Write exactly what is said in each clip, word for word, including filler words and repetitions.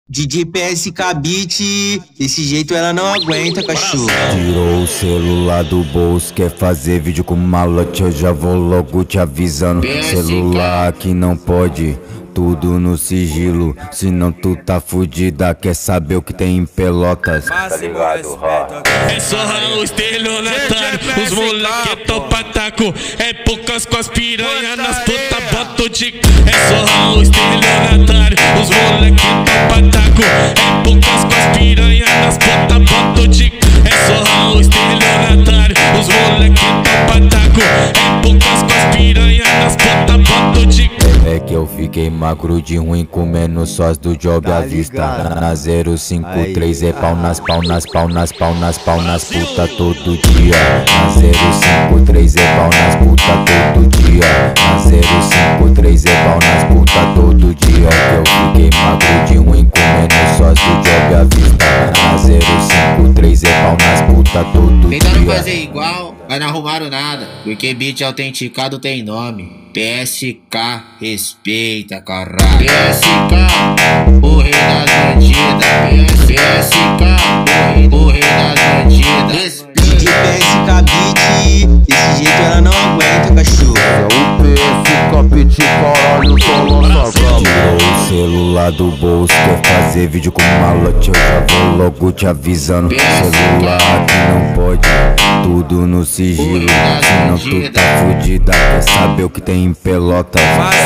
D J P S K Beat, desse jeito ela não aguenta, cachorro. Tirou o celular do bolso, quer fazer vídeo com malote, eu já vou logo te avisando. Celular aqui não pode, tudo no sigilo, senão tu tá fudida. Quer saber o que tem em Pelotas? Tá ligado, é só o estelionatário, os moleque topa taco. É poucas com as piranha nas puta boto de. É só o estelionatário, os moleque topa taco. É poucas com as piranha nas puta boto de. É só o estelionatário, os moleque topa taco. É poucas com as piranha nas puta boto de. É que eu fiquei macro de ruim comendo sós do job à vista. Na zero cinco três é pau nas pau nas pau nas pau nas pau nas puta todo dia. Na zero cinco três é pau nas puta todo dia. Na zero cinco três é pau nas puta todo dia. Que eu fiquei macro de ruim comendo sós do job à vista. Na zero cinco três é pau nas puta todo dia. Tentando fazer igual, mas não arrumaram nada, porque beat autenticado tem nome. P S K, respeita, caralho. P S K, o rei das bandidas. P S K, o rei das bandidas. D J P S K Beat, desse jeito ela não aguenta, cachorro. É o P S K Beat, caralho, só lança brabo. Tirou o celular do bolso, quer fazer vídeo com malote, eu já vou logo te avisando. Celular aqui não pode, tudo no sigilo, senão tu tá fudida. Quer saber o que tem em Pelotas?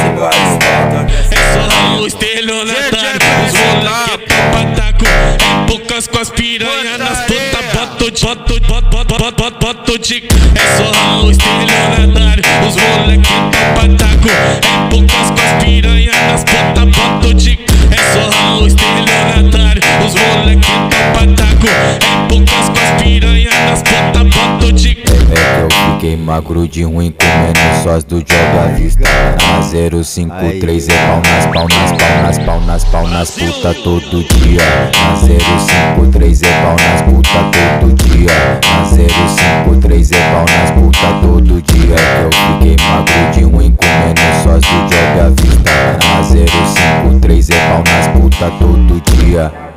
É só o estelionatário, os moleque topa taco. É poucas com as piranha nas puta boto de. Boto, boto, boto, boto, boto, boto de. É só o estelionatário, os moleque topa taco. É poucas com as piranha nas puta boto de. É só o estelionatário, os moleque topa taco. É poucas com as piranha nas puta boto de. É que eu fiquei magro de ruim comendo sós do job à vista. Na zero cinco três é pau nas pau nas pau nas pau nas pau nas puta todo dia. Na zero cinco três é pau nas puta todo dia. Na zero cinco três é pau nas puta todo dia. É que eu fiquei magro de ruim comendo sós do job à vista. Na zero cinco três é pau nas puta todo dia.